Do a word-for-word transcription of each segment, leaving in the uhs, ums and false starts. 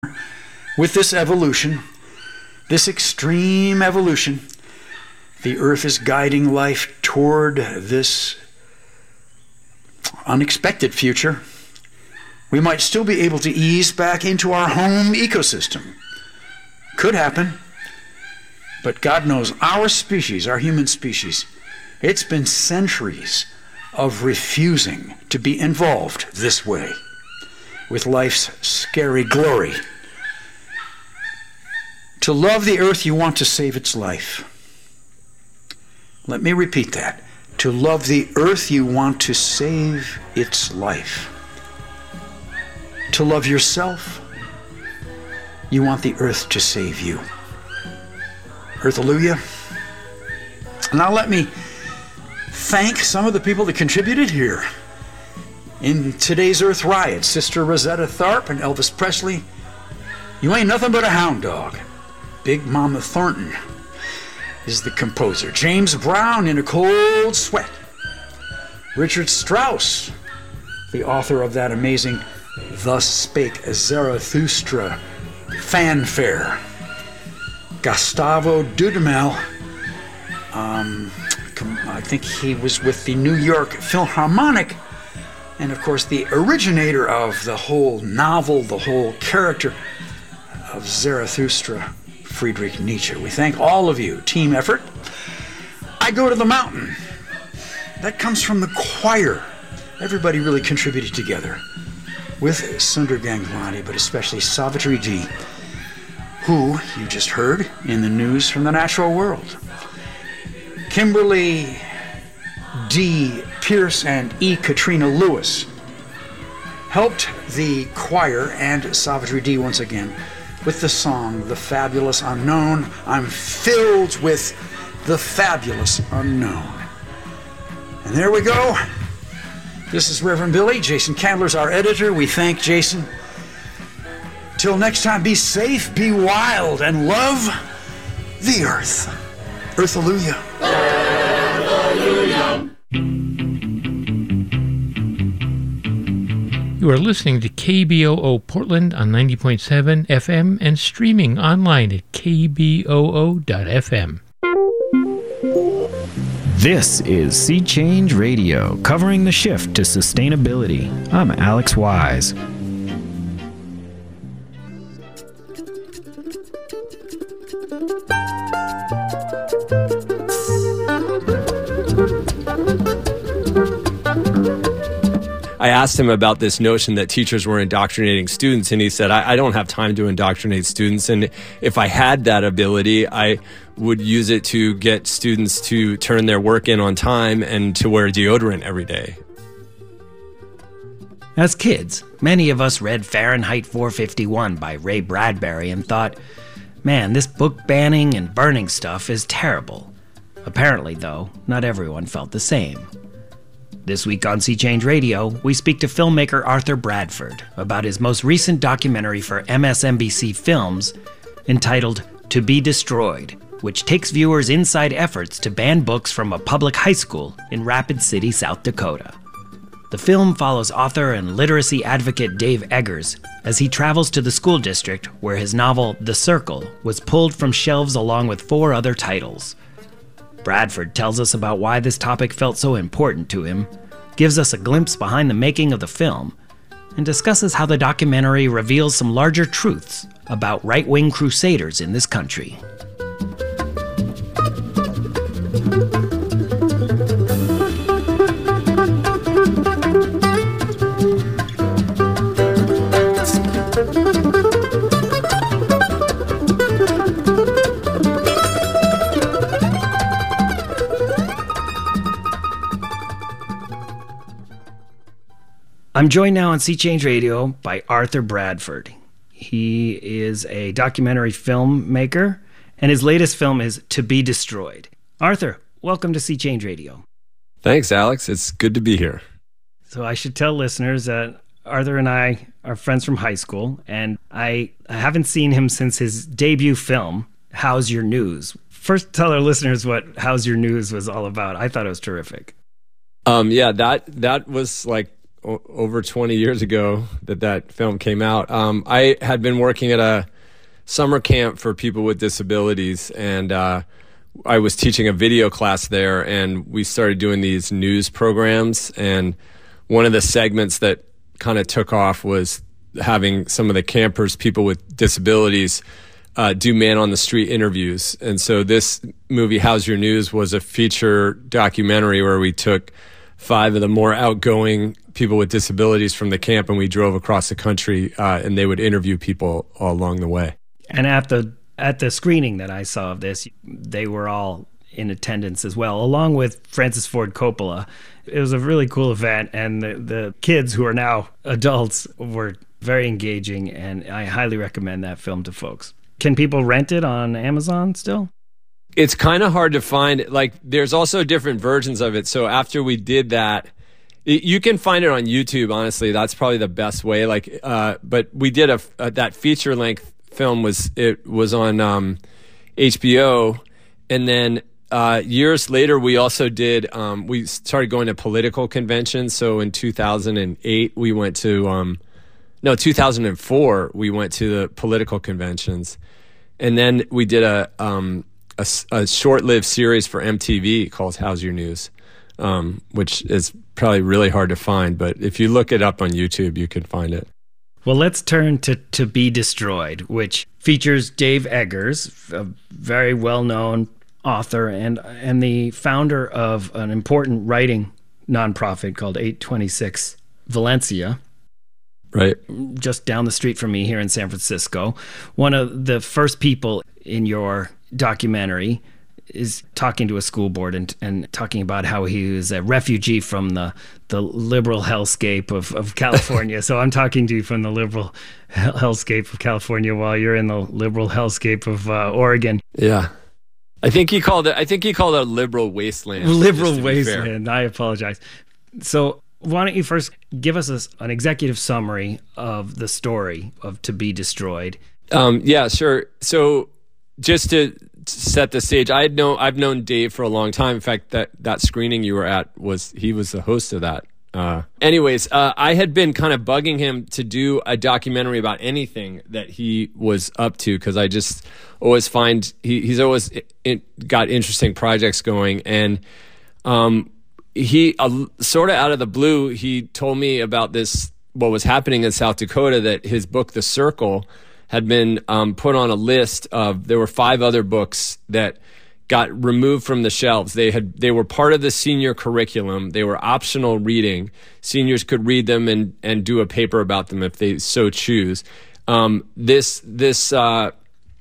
with this evolution, this extreme evolution. The earth is guiding life toward this unexpected future. We might still be able to ease back into our home ecosystem. Could happen. But God knows our species, our human species, it's been centuries of refusing to be involved this way with life's scary glory. To love the earth, you want to save its life. Let me repeat that. To love the earth, you want to save its life. To love yourself, you want the earth to save you. Earthalujah. Now let me thank some of the people that contributed here. In today's Earth Riot, Sister Rosetta Tharpe and Elvis Presley. You ain't nothing but a hound dog. Big Mama Thornton is the composer. James Brown, In a Cold Sweat. Richard Strauss, the author of that amazing Thus Spake Zarathustra fanfare. Gustavo Dudamel, um, I think he was with the New York Philharmonic, and of course the originator of the whole novel, the whole character of Zarathustra, Friedrich Nietzsche. We thank all of you. Team effort. I Go to the Mountain. That comes from the choir. Everybody really contributed together with Sundar Ganglani, but especially Savitri D, who you just heard in the news from the natural world. Kimberly D. Pierce and E. Katrina Lewis helped the choir and Savitri D once again with the song, The Fabulous Unknown. I'm filled with the fabulous unknown. And there we go. This is Reverend Billy. Jason Candler's our editor. We thank Jason. Till next time, be safe, be wild, and love the earth. Earthalujah. Earthalujah. You are listening to K B O O Portland on ninety point seven F M and streaming online at k b o o dot f m. This is Sea Change Radio, covering the shift to sustainability. I'm Alex Wise. I asked him about this notion that teachers were indoctrinating students, and he said, I, I don't have time to indoctrinate students, and if I had that ability, I would use it to get students to turn their work in on time and to wear deodorant every day. As kids, many of us read Fahrenheit four fifty-one by Ray Bradbury and thought, man, this book banning and burning stuff is terrible. Apparently, though, not everyone felt the same. This week on Sea Change Radio, we speak to filmmaker Arthur Bradford about his most recent documentary for M S N B C Films entitled To Be Destroyed, which takes viewers inside efforts to ban books from a public high school in Rapid City, South Dakota. The film follows author and literacy advocate Dave Eggers as he travels to the school district where his novel The Circle was pulled from shelves along with four other titles. Bradford tells us about why this topic felt so important to him, gives us a glimpse behind the making of the film, and discusses how the documentary reveals some larger truths about right-wing crusaders in this country. I'm joined now on Sea Change Radio by Arthur Bradford. He is a documentary filmmaker, and his latest film is To Be Destroyed. Arthur, welcome to Sea Change Radio. Thanks, Alex. It's good to be here. So I should tell listeners that Arthur and I are friends from high school, and I, I haven't seen him since his debut film, How's Your News? First, tell our listeners what How's Your News was all about. I thought it was terrific. Um, yeah, that that was like o- over twenty years ago that that film came out. Um, I had been working at a summer camp for people with disabilities, and uh, I was teaching a video class there, and we started doing these news programs. And one of the segments that kind of took off was having some of the campers, people with disabilities, uh, do man on the street interviews. And so this movie, How's Your News, was a feature documentary where we took five of the more outgoing people with disabilities from the camp, and we drove across the country, uh, and they would interview people all along the way. And at the at the screening that I saw of this, they were all in attendance as well, along with Francis Ford Coppola. It was a really cool event, and the, the kids who are now adults were very engaging, and I highly recommend that film to folks. Can people rent it on Amazon still? It's kind of hard to find. Like, there's also different versions of it. So after we did that, it, you can find it on YouTube. Honestly, that's probably the best way. Like, uh, but we did a, a that feature length film was it was on um, H B O, and then uh, years later we also did. Um, we started going to political conventions. So in two thousand eight we went to um, no two thousand four we went to the political conventions, and then we did a. Um, A, a short-lived series for M T V called How's Your News, um, which is probably really hard to find, but if you look it up on YouTube, you can find it. Well, let's turn to To Be Destroyed, which features Dave Eggers, a very well-known author and and the founder of an important writing nonprofit called eight twenty-six Valencia. Right. Just down the street from me here in San Francisco. One of the first people in your documentary is talking to a school board and and talking about how he was a refugee from the the liberal hellscape of, of California. So I'm talking to you from the liberal hellscape of California while you're in the liberal hellscape of uh, Oregon. Yeah. I think he called it I think he called it a liberal wasteland. Liberal wasteland. I apologize. So why don't you first give us a, an executive summary of the story of To Be Destroyed? Um, yeah, sure. So just to set the stage, I had know I've known Dave for a long time. In fact, that that screening you were at was he was the host of that. Uh, anyways, uh, I had been kind of bugging him to do a documentary about anything that he was up to, because I just always find he, he's always in, got interesting projects going. And um, he uh, sort of out of the blue, he told me about this, what was happening in South Dakota, that his book, The Circle, had been um, put on a list of, there were five other books that got removed from the shelves. They had, they were part of the senior curriculum. They were optional reading. Seniors could read them and, and do a paper about them if they so choose. Um, this, this, uh,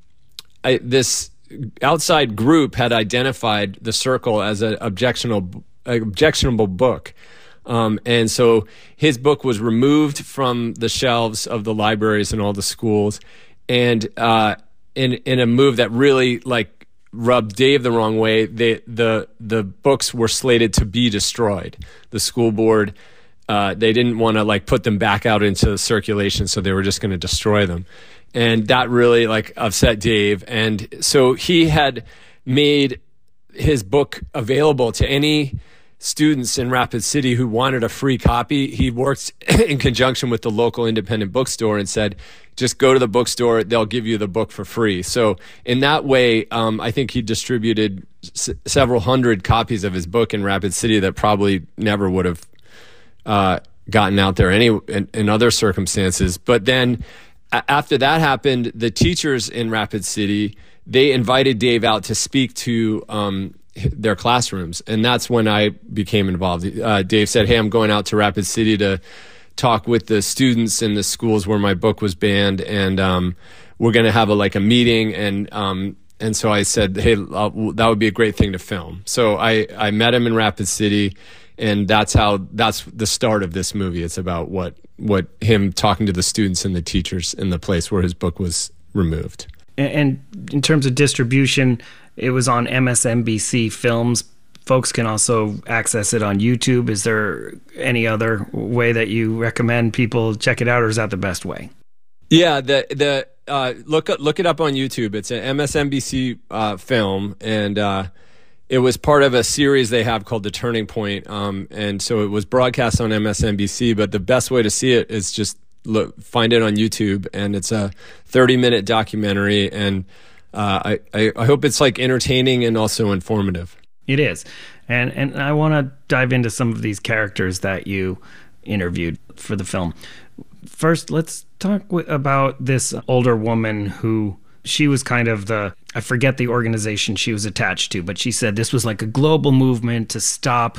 I, this outside group had identified The Circle as an objectionable, objectionable book. Um, and so his book was removed from the shelves of the libraries and all the schools, and uh, in in a move that really like rubbed Dave the wrong way, they, the the books were slated to be destroyed. The school board, uh, they didn't want to like put them back out into circulation, so they were just going to destroy them, and that really like upset Dave. And so he had made his book available to any students in Rapid City who wanted a free copy. He worked in conjunction with the local independent bookstore and said, just go to the bookstore, they'll give you the book for free. So in that way, um, I think he distributed s- several hundred copies of his book in Rapid City that probably never would have uh, gotten out there any in, in other circumstances. But then a- after that happened, the teachers in Rapid City, they invited Dave out to speak to um, their classrooms, and that's when I became involved. Uh, Dave said, hey, I'm going out to Rapid City to talk with the students in the schools where my book was banned, and um, we're going to have a like a meeting, and um, and so I said, hey, I'll, that would be a great thing to film. So I, I met him in Rapid City, and that's how that's the start of this movie. It's about what what him talking to the students and the teachers in the place where his book was removed. And in terms of distribution, it was on M S N B C Films. Folks can also access it on YouTube. Is there any other way that you recommend people check it out, or is that the best way? Yeah, the the uh, look look it up on YouTube. It's an M S N B C uh, film, and uh, it was part of a series they have called The Turning Point. Um, and so it was broadcast on M S N B C, but the best way to see it is just look, find it on YouTube. And it's a thirty minute documentary. And uh, I, I, I hope it's like entertaining and also informative. It is. And, and I want to dive into some of these characters that you interviewed for the film. First, let's talk w- about this older woman who she was kind of the, I forget the organization she was attached to, but she said this was like a global movement to stop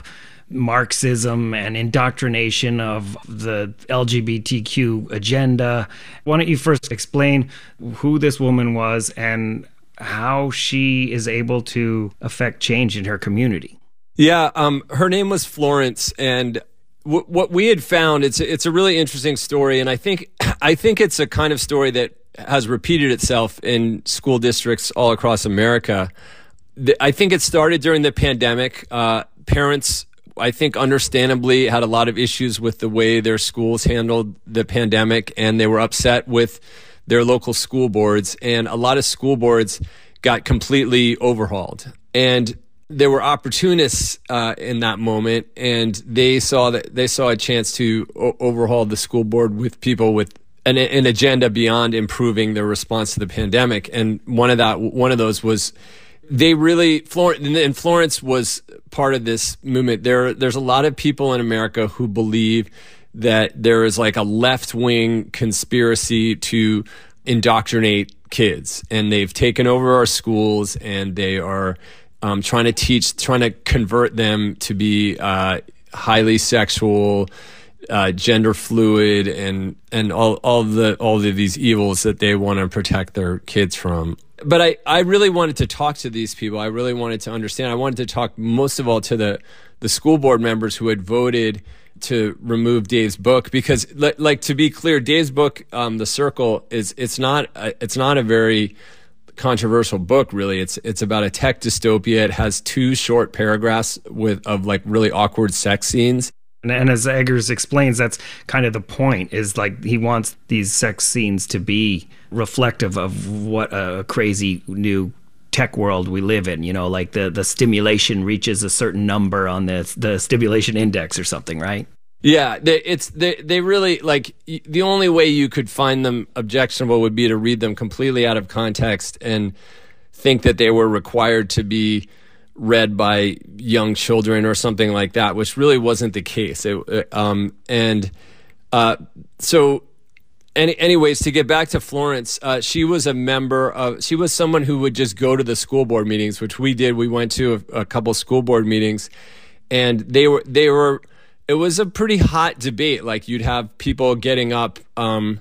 Marxism and indoctrination of the L G B T Q agenda. Why don't you first explain who this woman was and how she is able to affect change in her community? Yeah, um, her name was Florence, and w- what we had found, it's a, it's a really interesting story, and I think I think it's a kind of story that has repeated itself in school districts all across America. The, I think it started during the pandemic. Uh, parents, I think understandably, had a lot of issues with the way their schools handled the pandemic, and they were upset with their local school boards, and a lot of school boards got completely overhauled. And there were opportunists uh, in that moment, and they saw that they saw a chance to o- overhaul the school board with people with an, an agenda beyond improving their response to the pandemic. And one of that, one of those was they really Florence, and Florence was part of this movement. There, there's a lot of people in America who believe that there is like a left-wing conspiracy to indoctrinate kids, and they've taken over our schools, and they are um, trying to teach, trying to convert them to be uh, highly sexual, uh, gender fluid, and and all all the all of these evils that they want to protect their kids from. But I, I really wanted to talk to these people. I really wanted to understand. I wanted to talk most of all to the the school board members who had voted to remove Dave's book, because like, to be clear, Dave's book, um, The Circle, is it's not a, it's not a very controversial book, really. It's it's about a tech dystopia. It has two short paragraphs with of like really awkward sex scenes. And, and as Eggers explains, that's kind of the point, is like he wants these sex scenes to be reflective of what a crazy new tech world we live in. You know, like the, the stimulation reaches a certain number on the the stimulation index or something, right? Yeah, they, it's they they really, like, the only way you could find them objectionable would be to read them completely out of context and think that they were required to be read by young children or something like that, which really wasn't the case. It, um, and uh, so, any, anyways, to get back to Florence, uh, she was a member of, she was someone who would just go to the school board meetings, which we did. We went to a, a couple school board meetings, and they were, they were, it was a pretty hot debate. Like, you'd have people getting up. Um,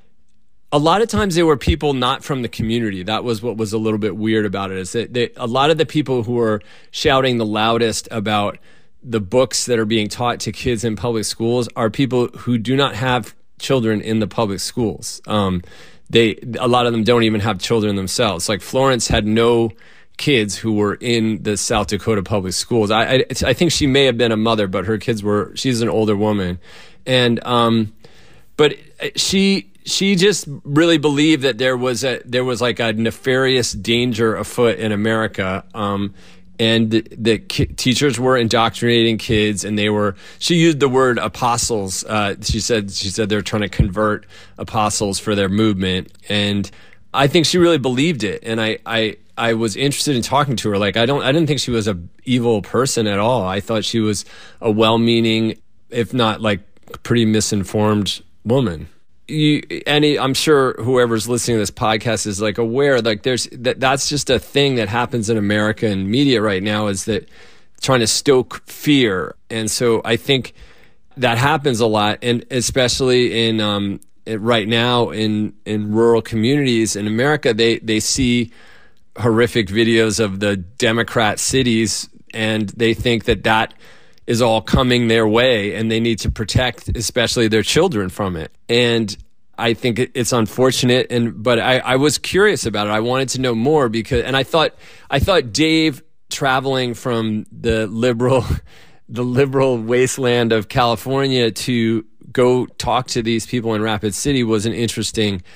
a lot of times they were people not from the community. That was what was a little bit weird about it, is that they, a lot of the people who were shouting the loudest about the books that are being taught to kids in public schools are people who do not have children in the public schools. Um, they, a lot of them don't even have children themselves. Like, Florence had no kids who were in the South Dakota public schools. I, I, I think she may have been a mother, but her kids were, she's an older woman. And, um, but she, she just really believed that there was a, there was like a nefarious danger afoot in America. Um, and the, the ki- teachers were indoctrinating kids, and they were, she used the word apostles. Uh, she said, she said they're trying to convert apostles for their movement. And I think she really believed it. And I, I, I was interested in talking to her. Like, I don't, I didn't think she was a evil person at all. I thought she was a well-meaning, if not like pretty misinformed woman. You, any, I'm sure whoever's listening to this podcast is like aware, like there's that, that's just a thing that happens in American media right now, is that trying to stoke fear. And so I think that happens a lot, and especially in, um, right now in, in rural communities in America, they, they see horrific videos of the Democrat cities, and they think that that is all coming their way, and they need to protect especially their children from it. And I think it's unfortunate, and but I, I was curious about it. I wanted to know more, because, and I thought I thought Dave traveling from the liberal the liberal wasteland of California to go talk to these people in Rapid City was an interesting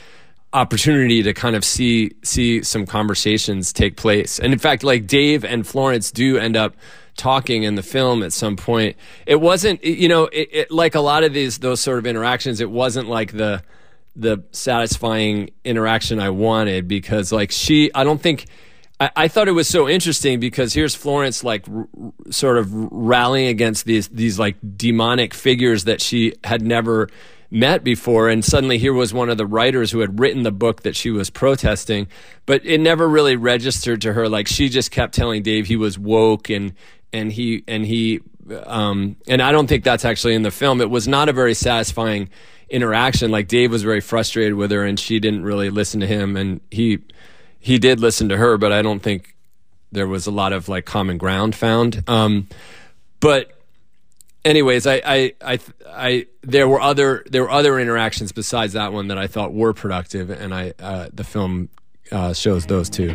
opportunity to kind of see see some conversations take place. And in fact, like Dave and Florence do end up talking in the film at some point. It wasn't, you know, it, it, like a lot of these those sort of interactions, it wasn't like the the satisfying interaction I wanted, because like she, I don't think, I, I thought it was so interesting because here's Florence like r- sort of rallying against these these like demonic figures that she had never met before, and suddenly here was one of the writers who had written the book that she was protesting, but it never really registered to her. Like she just kept telling Dave he was woke, and and he and he um and I don't think that's actually in the film. It was not a very satisfying interaction. Like Dave was very frustrated with her, and she didn't really listen to him, and he he did listen to her, but I don't think there was a lot of like common ground found. Um, but anyways, I, I, I, I, there were other there were other interactions besides that one that I thought were productive, and I uh, the film uh, shows those too.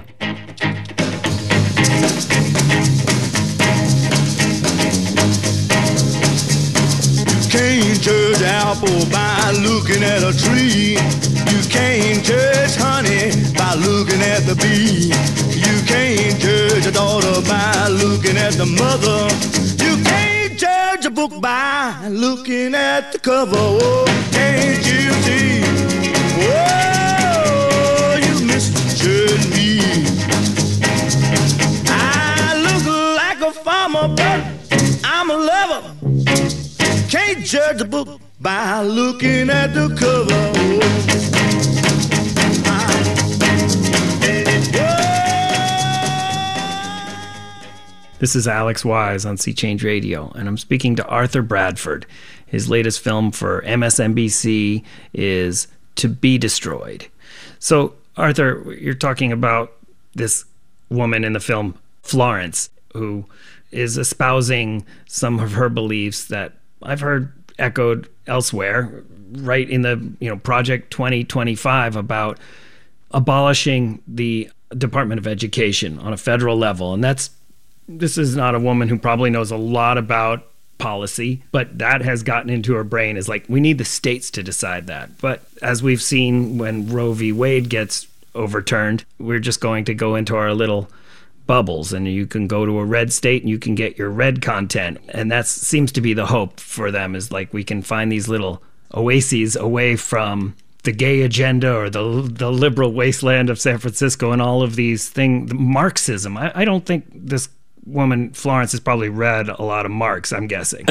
Can't judge apple by looking at a tree. You can't judge honey by looking at the bee. You can't judge a daughter by looking at the mother. You can't judge a book by looking at the cover. Oh, can't you see? Whoa, you misjudge me. I look like a farmer, but I'm a lover. Can't judge a book by looking at the cover. This is Alex Wise on Sea Change Radio, and I'm speaking to Arthur Bradford. His latest film for M S N B C is To Be Destroyed. So, Arthur, you're talking about this woman in the film, Florence, who is espousing some of her beliefs that I've heard echoed elsewhere, right in the, you know, Project twenty twenty-five, about abolishing the Department of Education on a federal level. And that's, this is not a woman who probably knows a lot about policy, but that has gotten into her brain, is like, we need the states to decide that. But as we've seen when Roe v. Wade gets overturned, we're just going to go into our little bubbles, and you can go to a red state and you can get your red content. And that seems to be the hope for them, is like we can find these little oases away from the gay agenda or the the liberal wasteland of San Francisco and all of these things. Marxism. I, I don't think this woman, Florence, has probably read a lot of Marx, I'm guessing.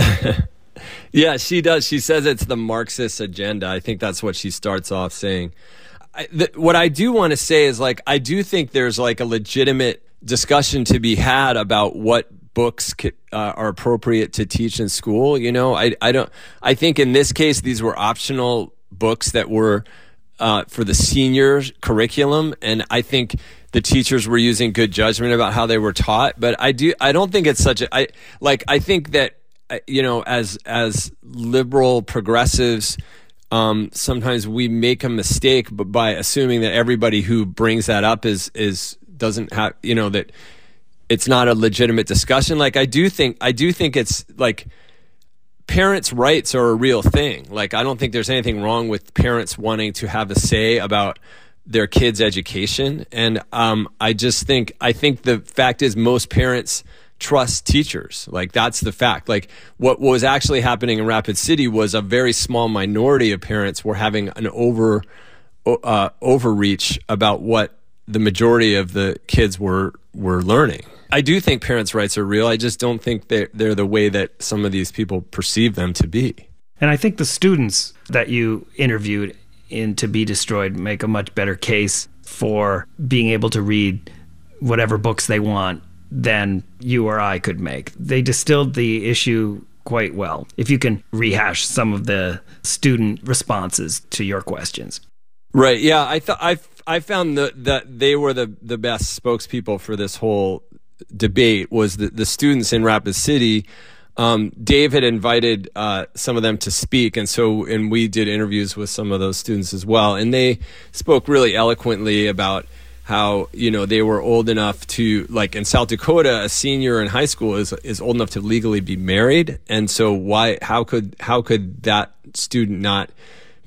Yeah, she does. She says it's the Marxist agenda. I think that's what she starts off saying. I, th- what I do want to say is, like, I do think there's like a legitimate discussion to be had about what books uh, are appropriate to teach in school. You know, I, I don't, I think in this case, these were optional books that were uh, for the senior curriculum. And I think the teachers were using good judgment about how they were taught. But I do, I don't think it's such a, I like, I think that, you know, as, as liberal progressives, um, sometimes we make a mistake by assuming that everybody who brings that up is, is, doesn't have, you know, that it's not a legitimate discussion. Like, I do think, I do think it's like parents' rights are a real thing. Like, I don't think there's anything wrong with parents wanting to have a say about their kids' education. And um, I just think, I think the fact is most parents trust teachers. Like, that's the fact. Like, what was actually happening in Rapid City was a very small minority of parents were having an over, uh, overreach about what the majority of the kids were were learning. I do think parents' rights are real. I just don't think they're, they're the way that some of these people perceive them to be. And I think the students that you interviewed in To Be Destroyed make a much better case for being able to read whatever books they want than you or I could make. They distilled the issue quite well, if you can rehash some of the student responses to your questions. Right. Yeah. I thought I I found that that they were the the best spokespeople for this whole debate. Was the the students in Rapid City. Um, Dave had invited uh, some of them to speak, and so and we did interviews with some of those students as well, and they spoke really eloquently about how, you know, they were old enough to, like in South Dakota, a senior in high school is is old enough to legally be married, and so why how could how could that student not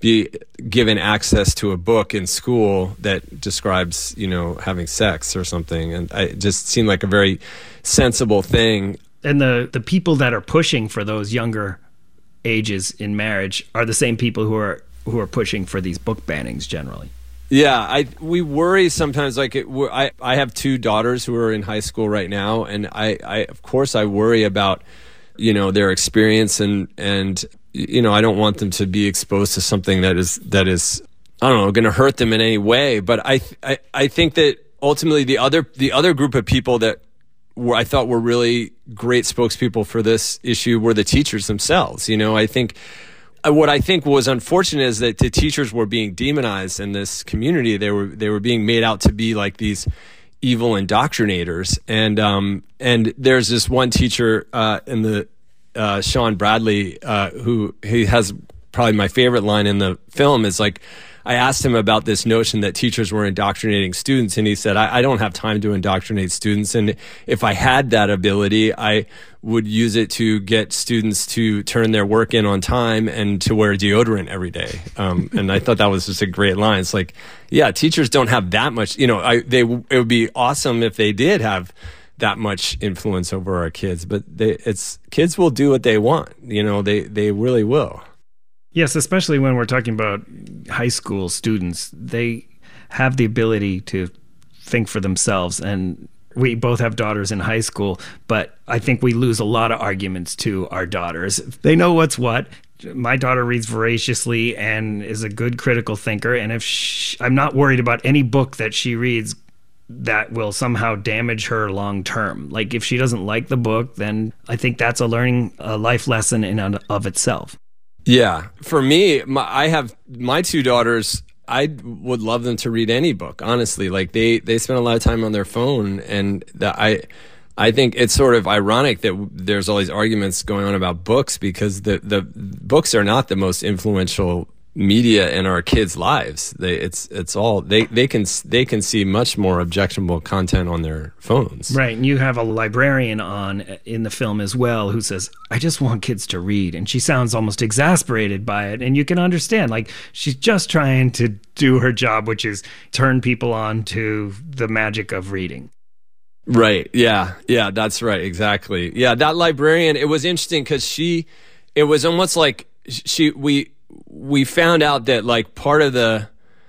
be given access to a book in school that describes, you know, having sex or something. And I, it just seemed like a very sensible thing. And the, the people that are pushing for those younger ages in marriage are the same people who are who are pushing for these book bannings generally. Yeah, I we worry sometimes. Like it, I, I have two daughters who are in high school right now, and I, I of course I worry about, you know, their experience, and and you know, I don't want them to be exposed to something that is that is I don't know going to hurt them in any way. But I, I I think that ultimately the other the other group of people that were, I thought were really great spokespeople for this issue were the teachers themselves. You know, I think. What I think was unfortunate is that the teachers were being demonized in this community. They were they were being made out to be like these evil indoctrinators. And um, and there's this one teacher uh, in the uh, Sean Bradley uh, who he has probably my favorite line in the film is like, I asked him about this notion that teachers were indoctrinating students, and he said, I, I don't have time to indoctrinate students. And if I had that ability, I would use it to get students to turn their work in on time and to wear deodorant every day. Um, and I thought that was just a great line. It's like, yeah, teachers don't have that much, you know, I, they, it would be awesome if they did have that much influence over our kids, but they, it's, kids will do what they want. You know, they, they really will. Yes, especially when we're talking about high school students. They have the ability to think for themselves, and we both have daughters in high school, but I think we lose a lot of arguments to our daughters. They know what's what. My daughter reads voraciously and is a good critical thinker, and if she, I'm not worried about any book that she reads that will somehow damage her long term. Like if she doesn't like the book, then I think that's a learning a life lesson in and of itself. Yeah. For me, my, I have my two daughters, I would love them to read any book, honestly. Like they, they spend a lot of time on their phone, and that I I think it's sort of ironic that there's all these arguments going on about books, because the, the books are not the most influential media in our kids' lives. They, it's it's all they, they can they can see much more objectionable content on their phones. Right, and you have a librarian on in the film as well who says, "I just want kids to read," and she sounds almost exasperated by it, and you can understand. Like she's just trying to do her job, which is turn people on to the magic of reading. Right. Yeah. Yeah. That's right. Exactly. Yeah. That librarian. It was interesting because she. It was almost like she. We. We found out that like part of the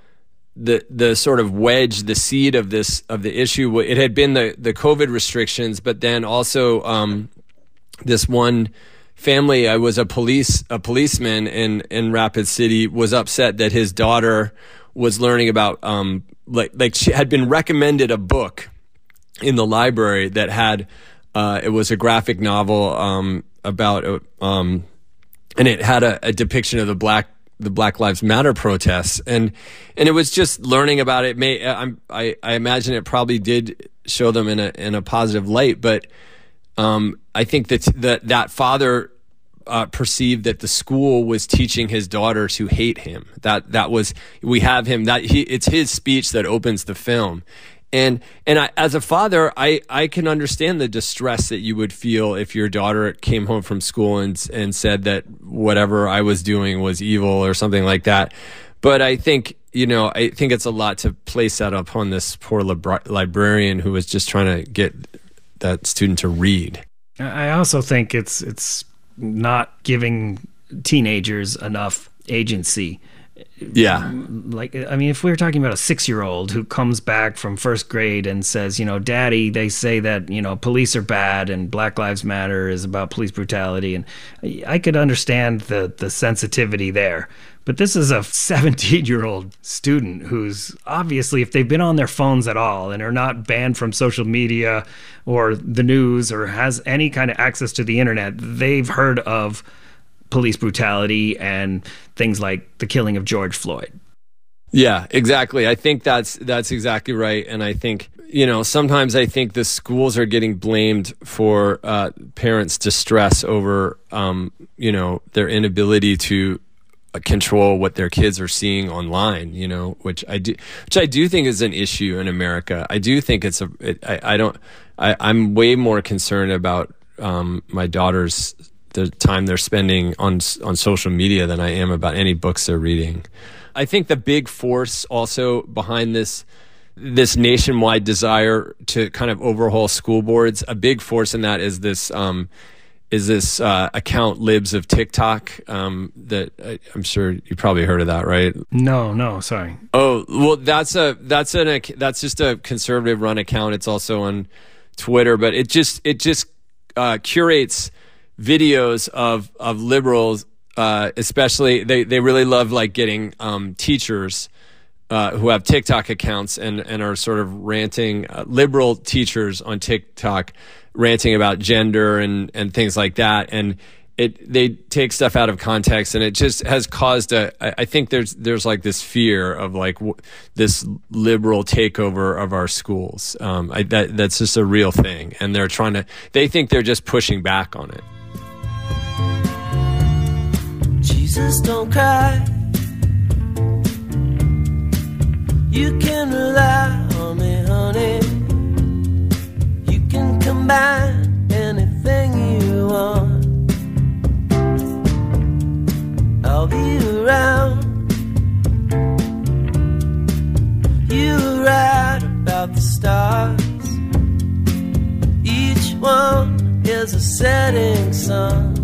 the the sort of wedge, the seed of this of the issue, it had been the the COVID restrictions, but then also um, this one family. I was a police a policeman in in Rapid City was upset that his daughter was learning about um, like like she had been recommended a book in the library that had uh, it was a graphic novel um, about um, and it had a, a depiction of the black the Black Lives Matter protests, and and it was just learning about it. May I'm, I I imagine it probably did show them in a in a positive light, but um, I think that that that father uh, perceived that the school was teaching his daughter to hate him. That that was we have him that he it's his speech that opens the film. And and I, as a father, I, I can understand the distress that you would feel if your daughter came home from school and and said that whatever I was doing was evil or something like that. But I think, you know, I think it's a lot to place that upon this poor libra- librarian who was just trying to get that student to read. I also think it's it's not giving teenagers enough agency. Yeah. Like, I mean, if we were talking about a six-year-old who comes back from first grade and says, you know, Daddy, they say that, you know, police are bad and Black Lives Matter is about police brutality. And I could understand the, the sensitivity there. But this is a seventeen-year-old student who's obviously, if they've been on their phones at all and are not banned from social media or the news or has any kind of access to the internet, they've heard of police brutality and things like the killing of George Floyd. Yeah, exactly. I think that's that's exactly right. And I think, you know, sometimes I think the schools are getting blamed for uh, parents' distress over, um, you know, their inability to control what their kids are seeing online, you know, which I do, which I do think is an issue in America. I do think it's a, it, I, I don't, I, I'm way more concerned about um, my daughter's the time they're spending on on social media than I am about any books they're reading. I think the big force also behind this this nationwide desire to kind of overhaul school boards, a big force in that is this um, is this uh, account Libs of TikTok um, that I, I'm sure you probably heard of that, right? No, no, sorry. Oh, well, that's a that's an that's just a conservative run account. It's also on Twitter, but it just it just uh, curates videos of of liberals, uh, especially they they really love like getting um, teachers uh, who have TikTok accounts and and are sort of ranting, uh, liberal teachers on TikTok ranting about gender and and things like that, and it they take stuff out of context, and it just has caused a I think there's there's like this fear of like w- this liberal takeover of our schools. Um, I, that that's just a real thing, and they're trying to they think they're just pushing back on it. Jesus, don't cry. You can rely on me, honey. You can combine anything you want. I'll be around. You were right about the stars. Each one is a setting sun.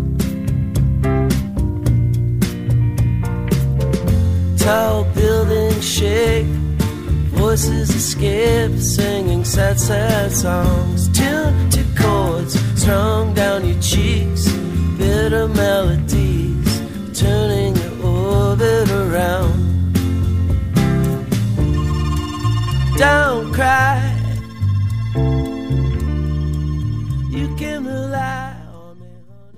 Tall buildings shake, voices escape, singing sad, sad songs. Tuned to chords strung down your cheeks, bitter melodies turning your orbit around. Don't cry, you can rely on me, honey.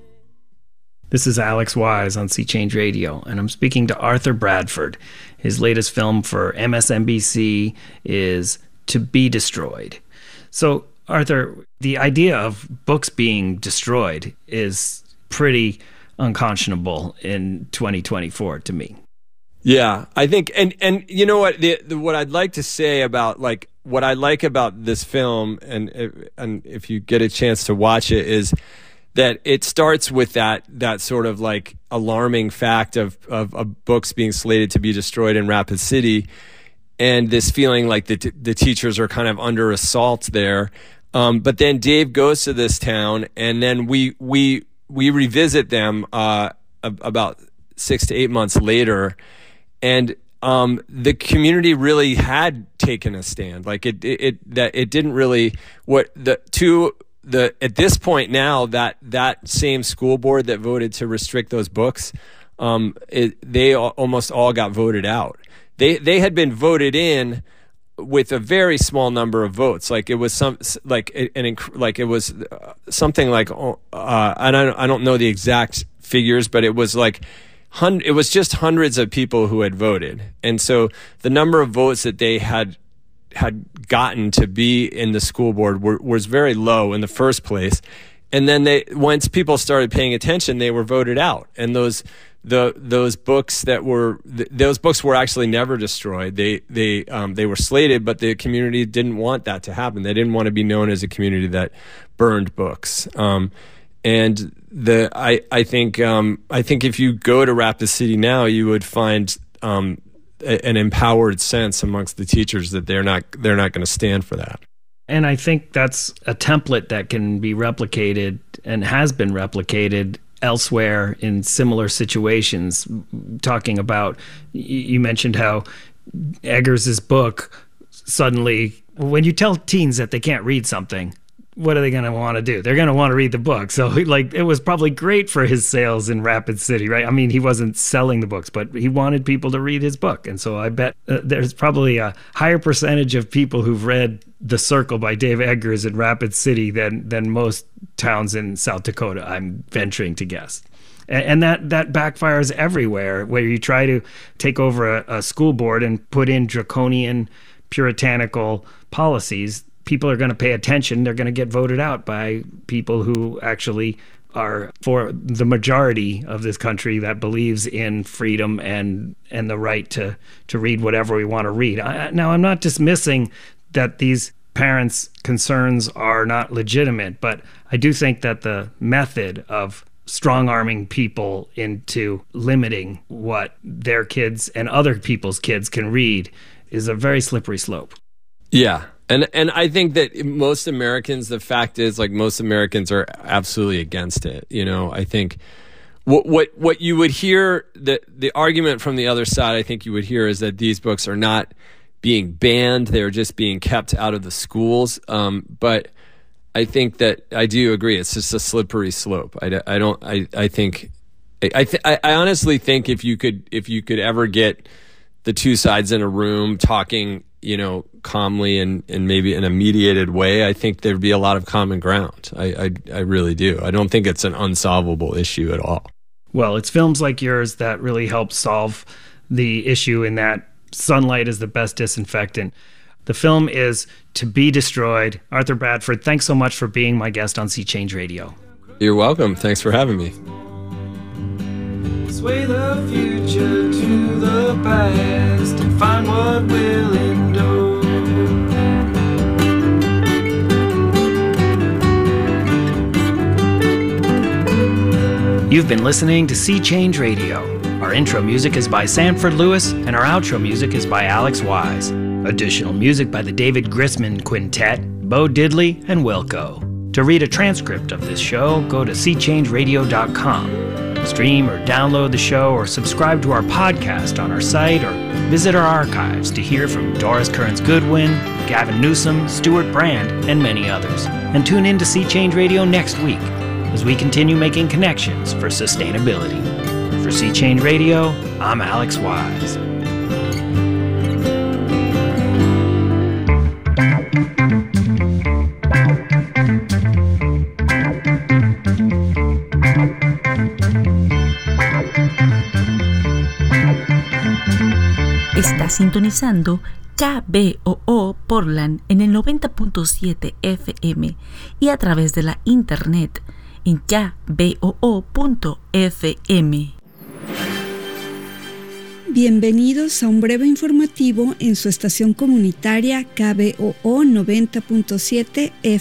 This is Alex Wise on Sea Change Radio, and I'm speaking to Arthur Bradford. His latest film for M S N B C is To Be Destroyed. So, Arthur, the idea of books being destroyed is pretty unconscionable in twenty twenty-four to me. Yeah, I think, and and you know what, the, the, what I'd like to say about like what I like about this film, and and if you get a chance to watch it, is that it starts with that that sort of like alarming fact of, of of books being slated to be destroyed in Rapid City, and this feeling like the the teachers are kind of under assault there. Um, but then Dave goes to this town, and then we we we revisit them uh, about six to eight months later, and um, the community really had taken a stand. Like it, it, it that it didn't really what the two. The at this point now that that same school board that voted to restrict those books, um, it, they all, almost all got voted out. They they had been voted in with a very small number of votes. Like it was some like an like it was something like uh, and I don't, I don't know the exact figures, but it was like hun- it was just hundreds of people who had voted, and so the number of votes that they had. had gotten to be in the school board were, was very low in the first place. And then they, once people started paying attention, they were voted out. And those, the, those books that were, th- those books were actually never destroyed. They, they, um, they were slated, but the community didn't want that to happen. They didn't want to be known as a community that burned books. Um, and the, I, I think, um, I think if you go to Rapid City now, you would find, um, an empowered sense amongst the teachers that they're not they're not going to stand for that. And I think that's a template that can be replicated and has been replicated elsewhere in similar situations. Talking about, you mentioned how Eggers' book suddenly, when you tell teens that they can't read something, what are they going to want to do? They're going to want to read the book. So like it was probably great for his sales in Rapid City, right? I mean, he wasn't selling the books, but he wanted people to read his book. And so I bet uh, there's probably a higher percentage of people who've read The Circle by Dave Eggers in Rapid City than than most towns in South Dakota, I'm venturing to guess. And, and that, that backfires everywhere, where you try to take over a, a school board and put in draconian, puritanical policies. People are going to pay attention. They're going to get voted out by people who actually are for the majority of this country that believes in freedom and and the right to to read whatever we want to read. I, now, I'm not dismissing that these parents' concerns are not legitimate, but I do think that the method of strong-arming people into limiting what their kids and other people's kids can read is a very slippery slope. Yeah. And and I think that most Americans, the fact is, like, most Americans are absolutely against it. You know, I think what what what you would hear, the the argument from the other side, I think you would hear, is that these books are not being banned; they're just being kept out of the schools. Um, but I think that I do agree; it's just a slippery slope. I, I don't. I I think I th- I honestly think if you could if you could ever get the two sides in a room talking, you know, calmly and, and maybe in a mediated way, I think there'd be a lot of common ground. I, I I really do. I don't think it's an unsolvable issue at all. Well, it's films like yours that really help solve the issue in that sunlight is the best disinfectant. The film is To Be Destroyed. Arthur Bradford, thanks so much for being my guest on Sea Change Radio. You're welcome. Thanks for having me. Sway the future to the past and find what will endure. You've been listening to Sea Change Radio. Our intro music is by Sanford Lewis, and our outro music is by Alex Wise. Additional music by the David Grisman Quintet, Bo Diddley, and Wilco. To read a transcript of this show, go to sea change radio dot com. Stream or download the show or subscribe to our podcast on our site, or visit our archives to hear from Doris Kearns Goodwin, Gavin Newsom, Stuart Brand, and many others. And tune in to Sea Change Radio next week as we continue making connections for sustainability. For Sea Change Radio, I'm Alex Wise. Está sintonizando K B O O Portland en el noventa punto siete F M y a través de la internet en k b o o punto f m. Bienvenidos a un breve informativo en su estación comunitaria K B O O noventa punto siete F